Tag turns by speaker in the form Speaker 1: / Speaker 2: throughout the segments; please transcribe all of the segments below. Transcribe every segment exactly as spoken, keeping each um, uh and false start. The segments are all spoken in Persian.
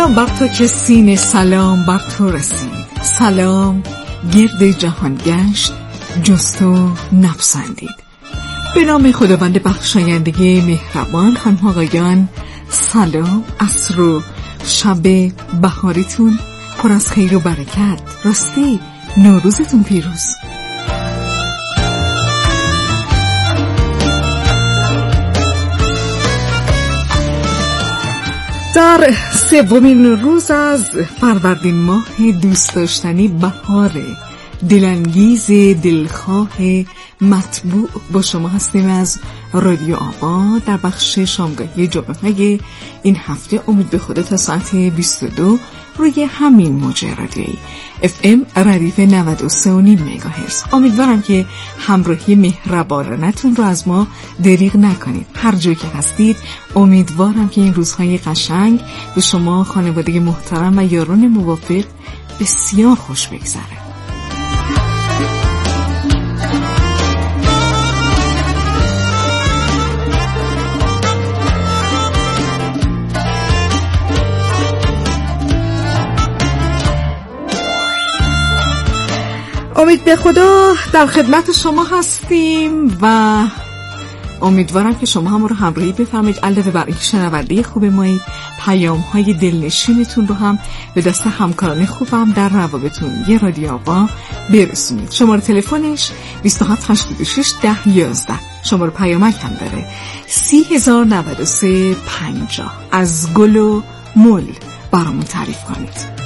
Speaker 1: سلام بر تو که سین سلام بر تو رسید. سلام گرد جهان گشت جز تو نپسندید. به نام خداوند بخشاینده مهربان. خانم آقایان سلام، عصر و شب بهاریتون پر از خیر و برکت. راستی نوروزتون پیروز. در سومین روز از فروردین ماه دوست داشتنی بهار دلانگیز دلخواه مطبوع با شما هستیم از رادیو آوا در بخش شامگاهی جمعه این هفته. امید به خدا تا ساعت بیست و دو روی همین موج رادیویی اف ام ردیف نود و سه و نیم مگاهرتز. امیدوارم که همراهی مهربانانتون رو از ما دریغ نکنید. هر جایی که هستید امیدوارم که این روزهای قشنگ به شما، خانواده محترم و یاران موافق بسیار خوش بگذره. امید به خدا در خدمت شما هستیم و امیدوارم که شما هم رو همراهی بفرمایید. علاوه بر این شنونده خوب مایید، پیام های دلنشینتون رو هم به دست همکاران خوبم در روابطون یه رادیو آوا برسونید. شماره تلفنش بیست و هفت هشتاد و شش ده یازده. شماره پیامک هم داره سی هزار نود و سه پنجاه. از گل و مل برامون تعریف کنید.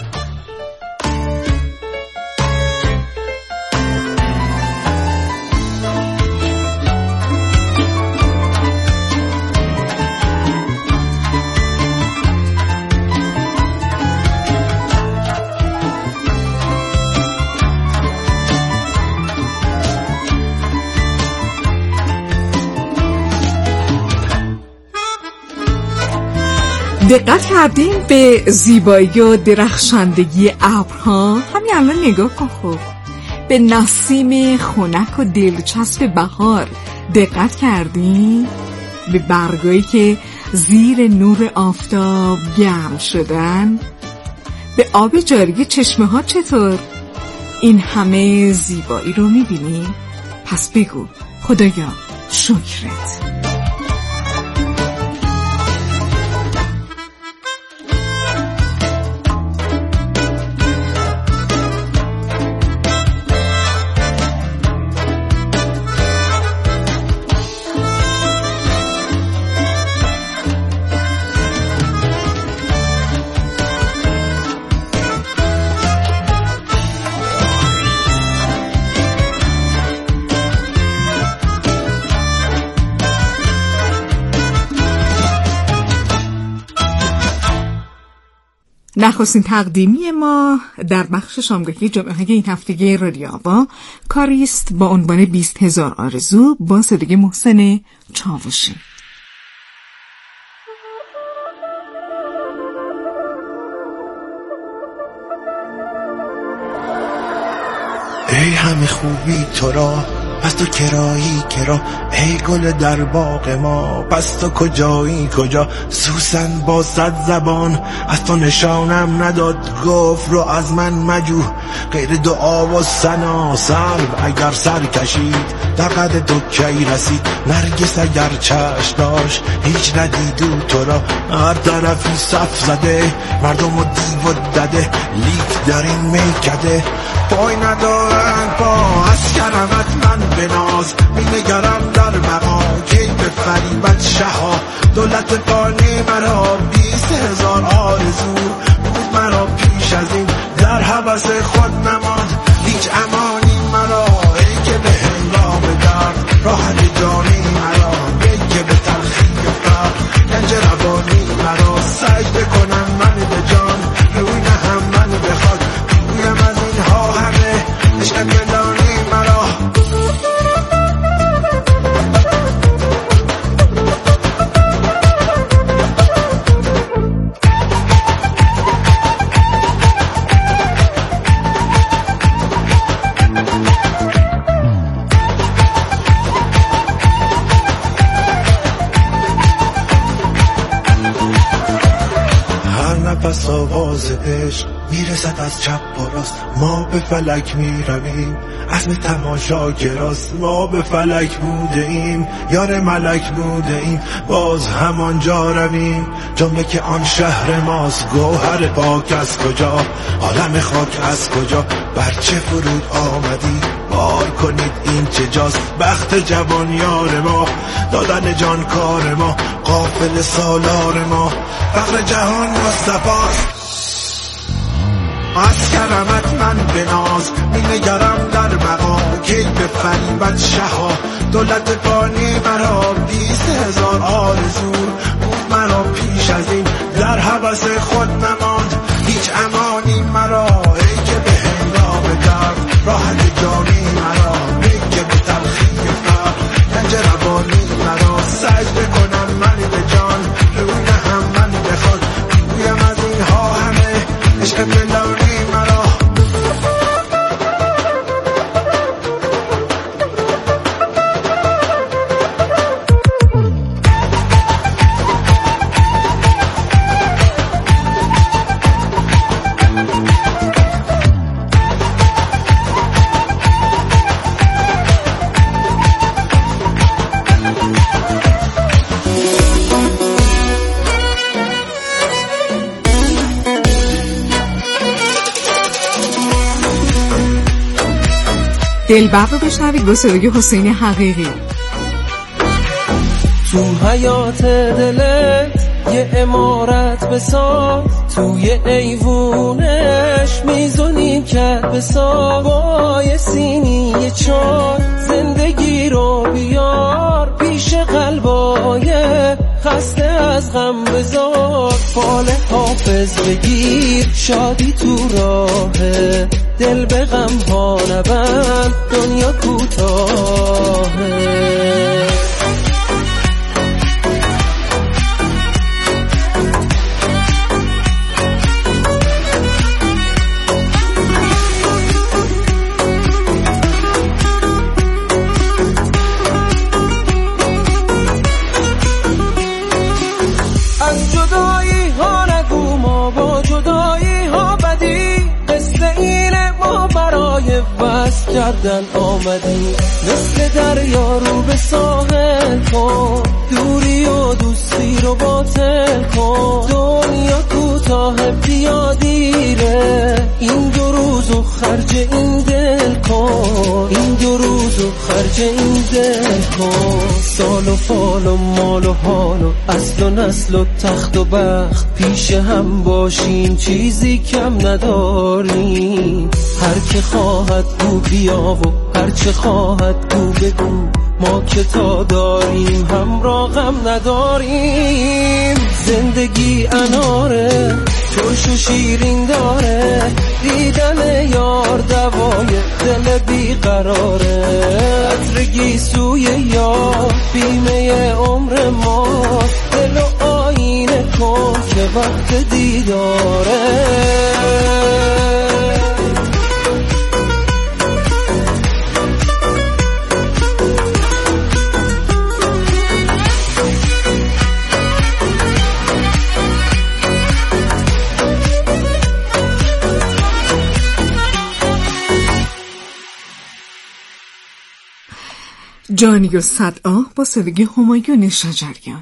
Speaker 1: دقت کردیم به زیبایی و درخشندگی ابرها؟ همین الان نگاه کن. خب به نسیم خنک و دلچسب بهار دقت کردیم؟ به برگایی که زیر نور آفتاب گرم شدن؟ به آب جاری چشمه ها چطور؟ این همه زیبایی رو میبینی؟ پس بگو خدایا شکرت. نخستین تقدیمی ما در بخش شامگاهی جمعه این هفته رادیو آوا کاری است با عنوان بیست هزار آرزو با صدای محسن چاوشی.
Speaker 2: ای همه خوبی تو را پس تو کرایی کرا، ای گل در باغ ما پس تو کجایی کجا. سوسن با صد زبان از تو نشانم نداد، گفت رو از من مجو غیر دعا و ثنا. سلب اگر سر کشید در قد تو کی رسید، نرگس اگر چشم داشت هیچ ندیدو تو را. هر طرفی صف زده مردم و دیو و دده، لیک در این میکده پای ندارن پا. از کرمت من بناز می نگرم در مقام کی به فریبت شها. دولت فانی مرا بیست هزار آرزو بود مرا پیش از این، در حبس خود نماند هیچ امانی مرا. ای که به هنگام درد راحت جانی مرا، ای که به تلخی فرق گنج روانی مرا. سجده کنم من به جان روی نهم من به خاک، رویم از اینها همه عشق بلانی مرا. نفس آواز عشق میرسد از چپ و راست. ما به فلک میرویم عزم تماشا کراست. ما به فلک بوده ایم یار ملک بوده ایم باز همانجا رویم. جمله که آن شهر ماست گوهر پاک از کجا عالم خاک از کجا بر چه فرود آمدی بار کنید این چه جاست. بخت جوان یار ما دادن جان کار ما قافل سالار ما فقر جهان مصطفاست. از کرمت من به ناز می نگرم در مقام کی به فریبت شها دولت فانی مرا بیست هزار آرزو بود مرا پیش از این در هوس خود نماند هیچ امانی مرا ای که به هنگام درد راحت جانی مرا ای که به تلخی فرق گنج روانی مرا سجده کنم من به جان روی هم من بخواد گویم از اینها همه عشق فلانی مرا.
Speaker 1: دلبر رو بشنوید با صدای حسین حقیقی.
Speaker 3: تو حیات دلت یه عمارت بساز توی ایوونش میزونی کرد بساز با یه سینی یه چای زندگی رو بیار پیش قلبای خسته از غم بذار فال حافظ بگیر شادی تو راهه دل به غم ها نبند دنیا کوتاهه. از جدایی ها نگو ما با جدایی ها بدی قصه اینه ما برای وصل کردن آمدی مثل دریا رو به ساحل کن دوری و دوستی رو باطل کن دنیا کوتاه بیا دیره این دو روزو خرج این دل کن این دو روزو خرج این دل کن سال و فال و مال و حال و اصل و نسل و تخت و بخت پیش هم باشیم چیزی کم نداریم هر که خواهد گو بیا و هر چه خواهد گو بگو ما که تا داریم همراه غم نداریم زندگی اناره ترش و شیرین داره دیدن یار دوای دل بیقراره عطر سوی یار بیمه عمر ماست دل و آینه کن که وقت دیداره.
Speaker 1: جانی و صدآ با صدای همایون شجریان.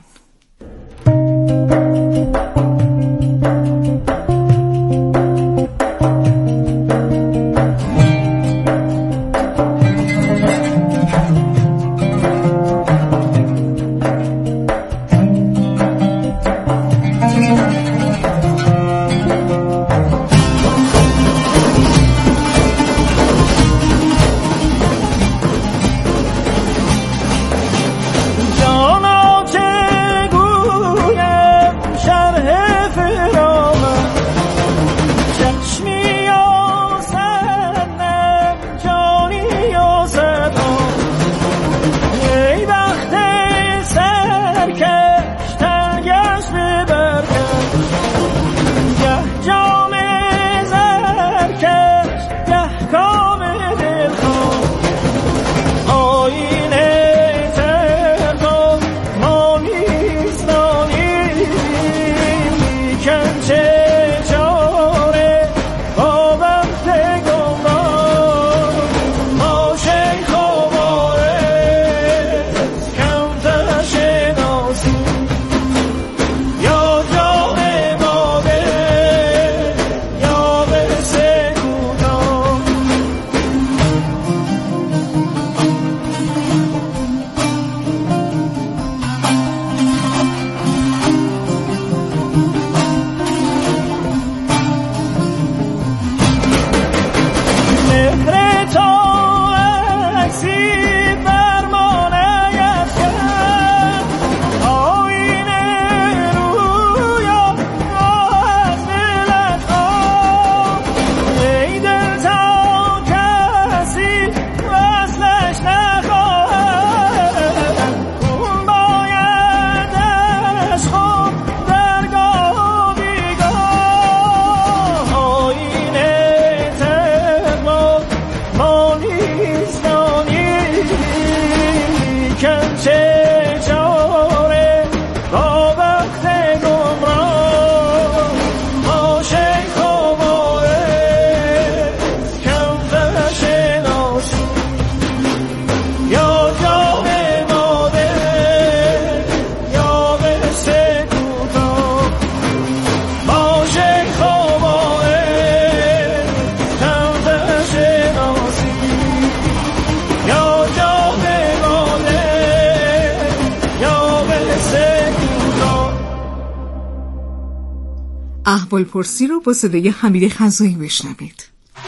Speaker 1: احوالپرسی رو با صدای حمید خزایی بشنوید.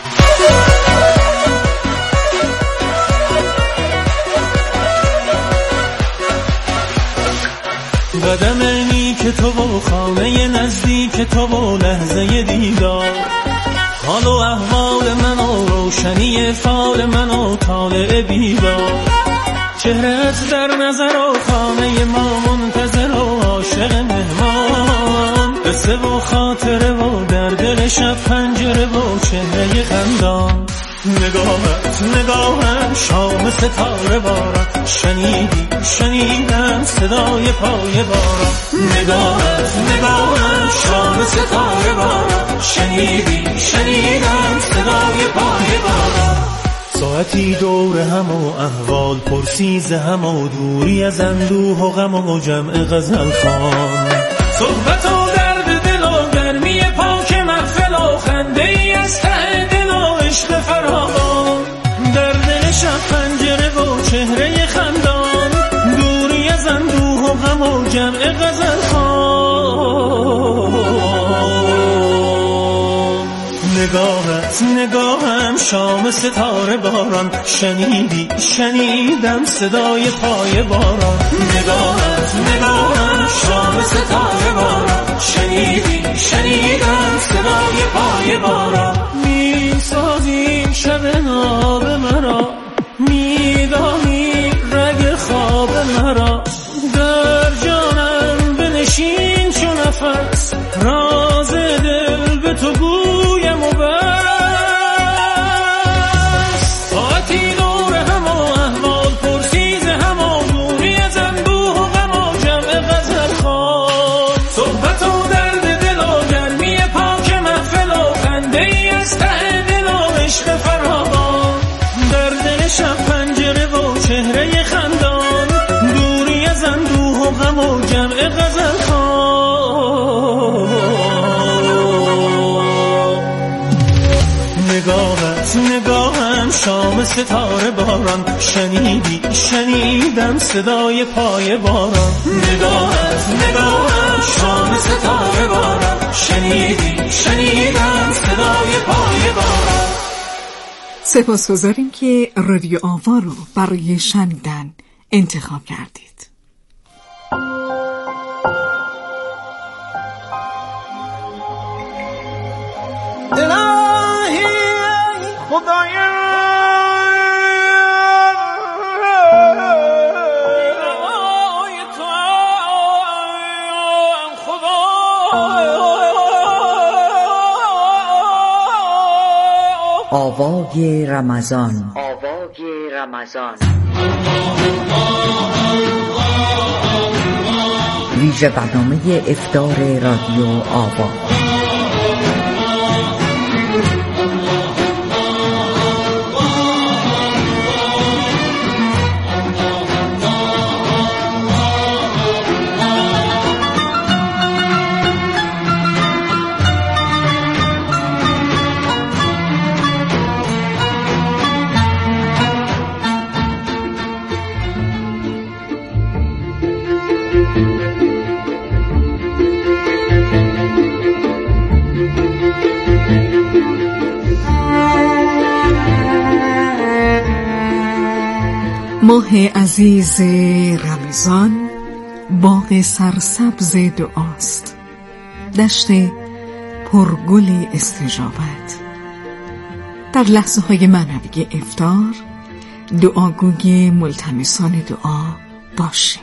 Speaker 3: قدم نیک تو و خانه نزدیک تو و لحظه دیدار، حال و احوال من و روشنی فال من و طالع بیدار، چهرت در نظر و خانه ما منتظر و عاشق مهمان، قصه و خاطره و در دل شب پنجره و چهره خندان، نگاهت نگاهم شام ستاره باران، شنیدی شنیدم صدای پای باران، نگاهت نگاهم شام ستاره باران، شنیدی شنیدم صدای پای باران. ساعتی دور هم و احوال پرسی ز هم و دوری از اندوه و غم و جمع غزل خوان، صحبت و درد دل و گرمی پاک محفل و خنده ای از ته دل و عشق فراوان، در دل شب پنجره و چهره خندان، دوری از اندوه و غم و جمع غزل خوان، نگاهت نگاهم شام ستاره باران، شنیدی شنیدم صدای پای باران، نگاهت نگاهم شام ستاره باران، شنیدی شنیدم صدای پای باران. می سازی شب ناب مرا، می دانی رگ خواب مرا، در جانم بنشین چو نفس، راز دل به تو گویم و بس، ساعتی دور هم و احوال پرسیز هم و دوری از اندوه و غم و جمع غزل خوان، صحبت و درد دل و گرمی پاک محفل و خنده ای از ته دل و عشق فراوان، در دل شب پنجره و چهره خندان، دوری از اندوه و غم و جمع غزل خوان، نگاهت نگاهم شام ستاره باران، شنیدی شنیدم صدای پای باران، نگاهت نگاهم شام ستاره باران، شنیدی شنیدم صدای پای باران.
Speaker 1: سپاسگزاریم که رادیو آوا رو برای شنیدن انتخاب کردید.
Speaker 3: الهی خدایا
Speaker 4: آوای رمضان، آوای رمضان، ویژه برنامه افطار رادیو آوا.
Speaker 1: ماه عزیز رمضان باغ سرسبز دعاست، دشت پرگل استجابت. در لحظه های معنوی افطار دعاگوی ملتمسان دعا باشیم.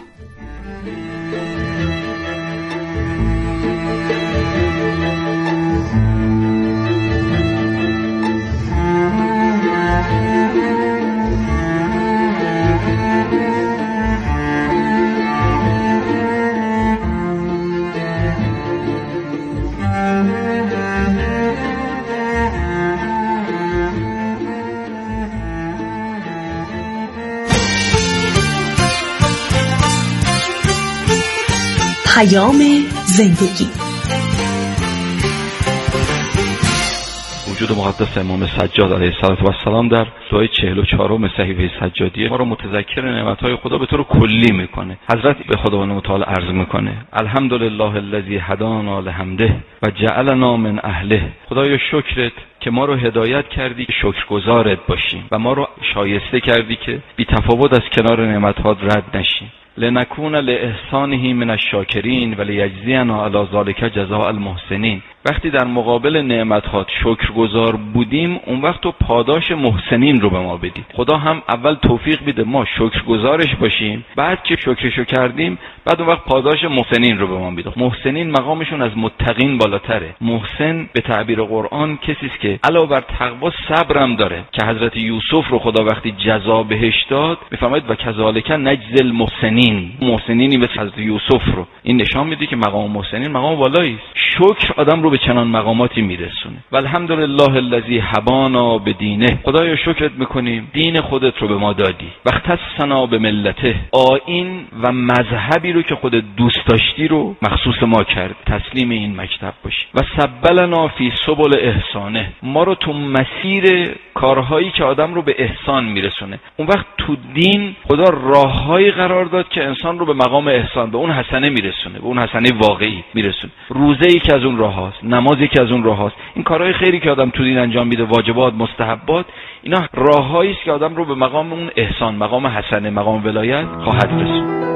Speaker 5: پیام زندگی. وجود مقدس امام سجاد علیه السلام در دعای چهل و چهارم صحیفه سجادیه ما رو متذکر نعمت‌های خدا به طور کلی میکنه. حضرت به خداوند متعال عرض میکنه الحمدلله الذی هدانا لحمده و جعلنا من اهله. خدایا شکرت که ما رو هدایت کردی شکرگزارت باشیم و ما رو شایسته کردی که بی تفاوت از کنار نعمت‌هات رد نشیم. لنکون لاحسانه من الشاکرین و لیجزینا علی ذلک جزاء المحسنین. وقتی در مقابل نعمت‌هات شکرگزار بودیم اون وقت تو پاداش محسنین رو به ما بدید. خدا هم اول توفیق میده ما شکرگزارش باشیم، بعد که شکرشو کردیم بعد اون وقت پاداش محسنین رو به ما میده. محسنین مقامشون از متقین بالاتره. محسن به تعبیر قرآن کسی است که علاوه بر تقوا صبرم داره که حضرت یوسف رو خدا وقتی جزا بهش داد میفرماید و کذالک نجزی المحسنین. محسنینی مثل حضرت یوسف رو این نشان میده که مقام محسنین مقام والایی است. شکر آدم رو به چنان مقاماتی میرسونه. و الحمدلله الذی هبانا بدینه. خدایا شکرت میکنیم دین خودت رو به ما دادی. و اختصنا به ملته. آیین و مذهبی رو که خودت دوست داشتی رو مخصوص ما کرد. تسلیم این مکتب باشی. و سبلنا فی سبل احسانه. ما رو تو مسیر کارهایی که آدم رو به احسان میرسونه. اون وقت تو دین خدا راههایی قرار داد که انسان رو به مقام احسان، به اون حسنه میرسونه، به اون حسنه واقعی میرسونه. روزه ای که از اون راه هاست، نمازی که از اون راه هاست. این کارهای خیری که آدم تو دین انجام میده، واجبات، مستحبات، اینا راههایی است که آدم رو به مقام اون احسان، مقام حسنه، مقام ولایت خواهد رسوند.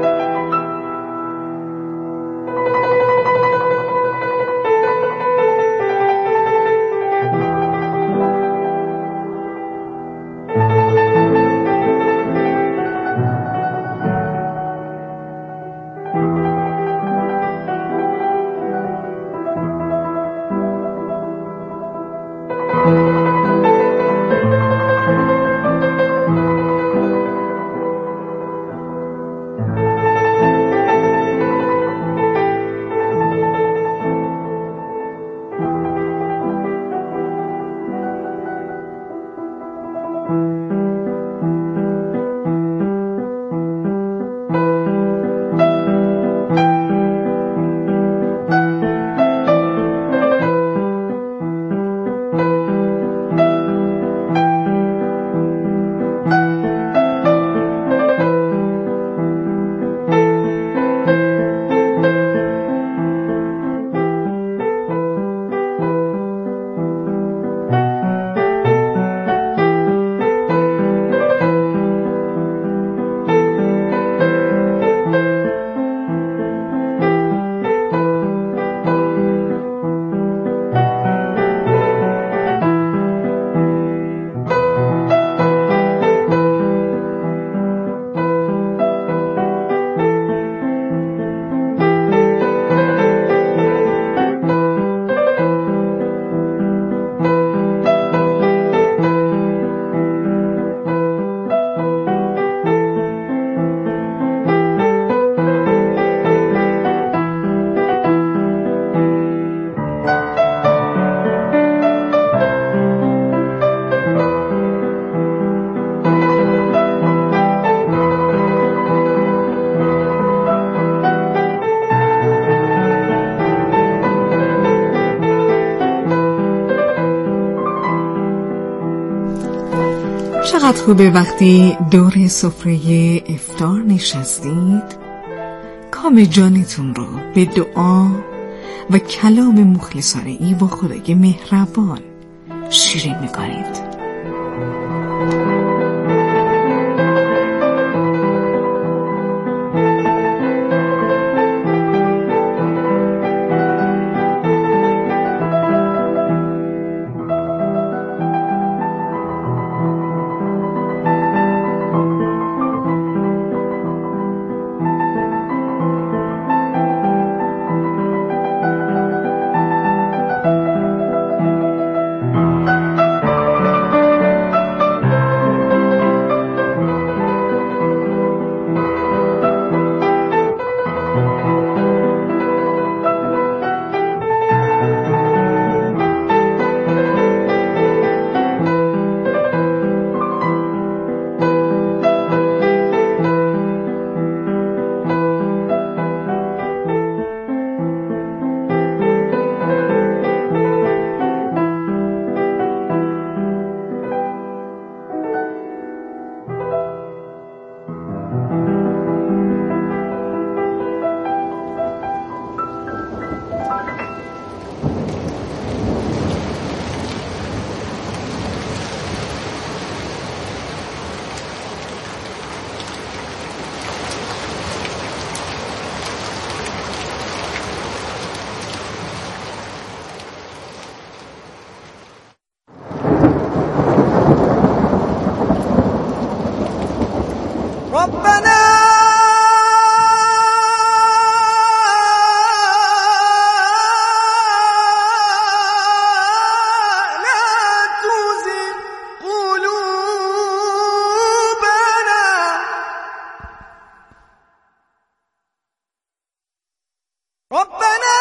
Speaker 1: چقدر خوبه وقتی دور سفره افطار نشستید کام جانتون رو به دعا و کلام مخلصانه ای با خدای مهربان شیرین می‌کنید.
Speaker 3: ربنا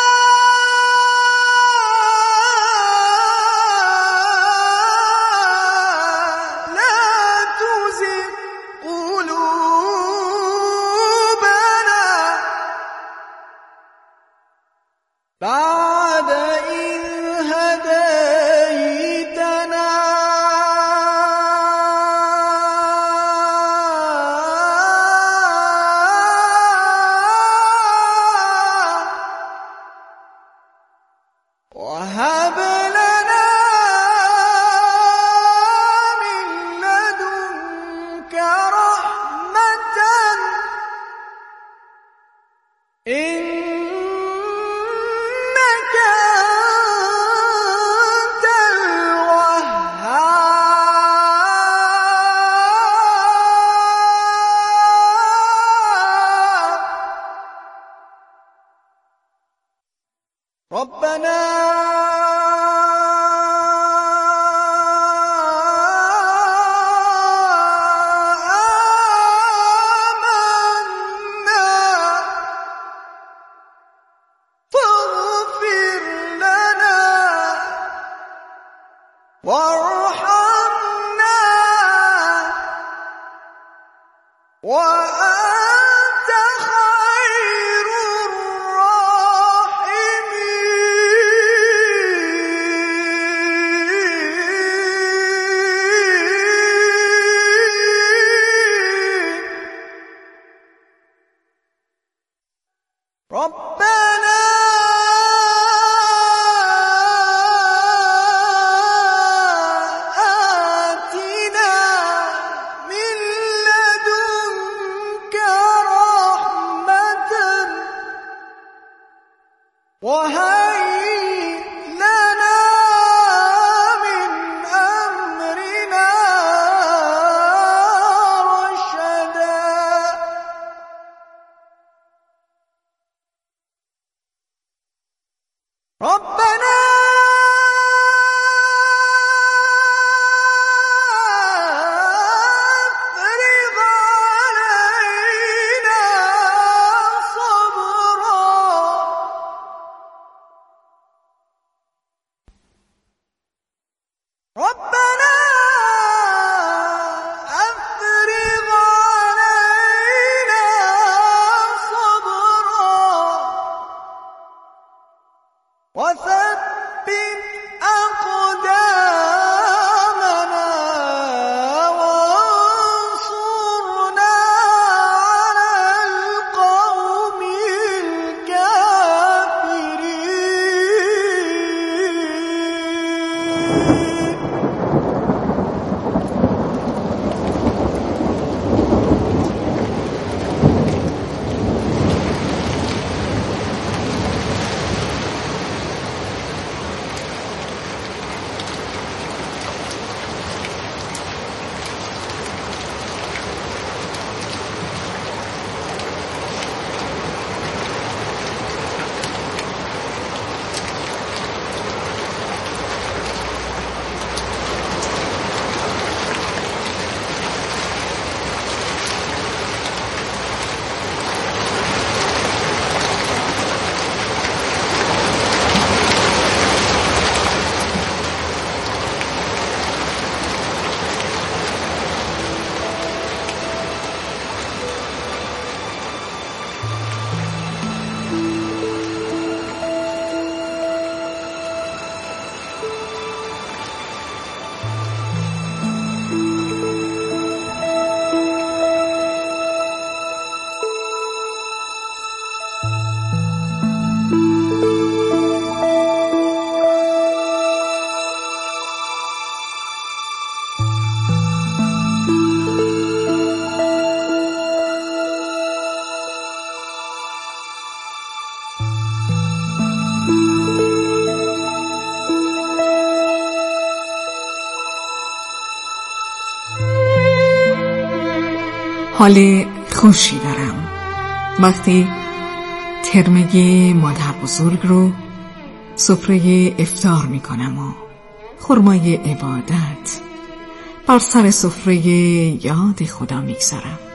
Speaker 3: لا تزغ قلوبنا بعد إذ هديتنا وهب لنا من لدنك رحمة إنك أنت الوهاب ربنا وارحمنا وأنت خير الراحمين ربنا وهيئ لنا من أمرنا رشدا ربنا ربنا أفرغ علينا صبرا وثبت أقدامنا وانصرنا على القوم الكافرين
Speaker 1: حال خوشی دارم وقتی ترمه مادر بزرگ رو سفره افطار میکنم و خرمای عبادت بر سر سفره یاد خدا میگذارم.